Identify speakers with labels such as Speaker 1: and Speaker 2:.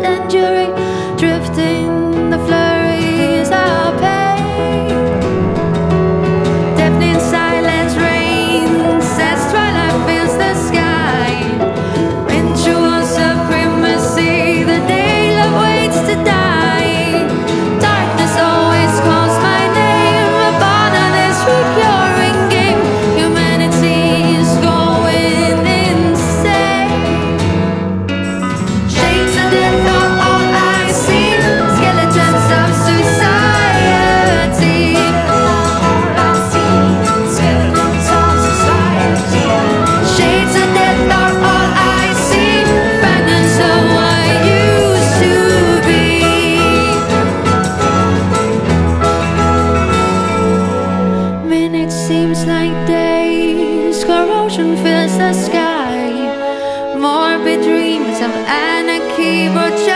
Speaker 1: injury, drifting the flurries of pain. Deafening silence reigns as twilight fills the sky. Ritual supremacy, the day love waits to die. Darkness always calls my name upon this recurring game. Humanity is going insane. Shades of death are all I see. Skeletons of society. Shades of death are all I see. Fragments of what used to be. Minutes seems like days. Corrosion fills the sky. Morbid dreams of anarchy brought